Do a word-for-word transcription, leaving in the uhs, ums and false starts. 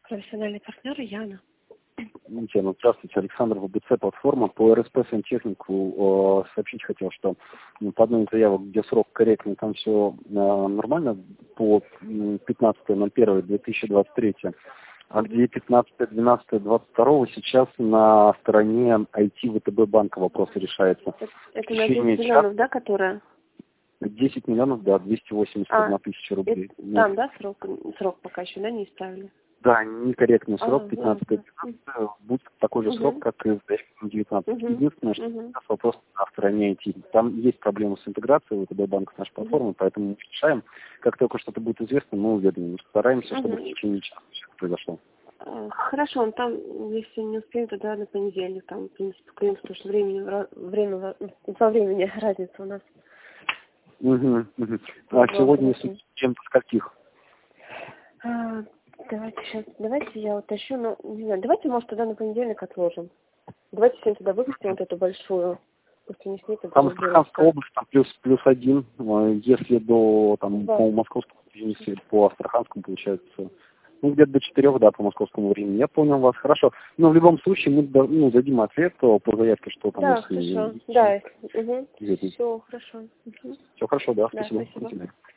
Профессиональный партнер Яна. Татьяна, здравствуйте, Александр, ВБЦ, платформа. По РСП сантехнику э, сообщить хотел, что ну, по одной из заявок, где срок корректный, там все э, нормально по пятнадцатое ноль первое две тысячи двадцать третьего, а где пятнадцатое двенадцатое двадцать второго сейчас на стороне ай ти ВТБ банка вопрос решается. Это, это на десять миллионов, да, которая? десять миллионов, да, двести восемьдесят одна тысяча рублей. Это, там, да, срок, срок пока еще, да, не исправили? Да, некорректный срок, а, пятнадцатое двенадцатое, будет такой же угу. срок, как и в девятнадцатом. Угу. Единственное, что Угу. сейчас вопрос на стороне ай ти. Там есть проблемы с интеграцией ВТБ банка с нашей платформой, угу. Поэтому мы решаем. Как только что-то будет известно, мы уведомим. Стараемся, чтобы угу. в течение часа все это произошло. Хорошо, он там, если не успеем, тогда на понедельник, там, в принципе, клиент, потому что времени, время, во времени разница у нас. Угу, угу. А сегодня, если чем-то скольких? А, давайте сейчас, давайте я уточню, ну, не знаю, давайте, может, тогда на понедельник отложим. Давайте сегодня тогда выпустим вот эту большую, пусть не снит, там Астраханская область, там плюс, плюс один, если до, там, да. по московскому, если по Астраханскому, получается, ну, где-то до четырех, да, по московскому времени. Я понял вас, хорошо. Но в любом случае мы, ну, дадим ответ по заявке, что там, да, если... хорошо, да, угу. Все хорошо. Угу. Все хорошо, да, Да, спасибо. спасибо.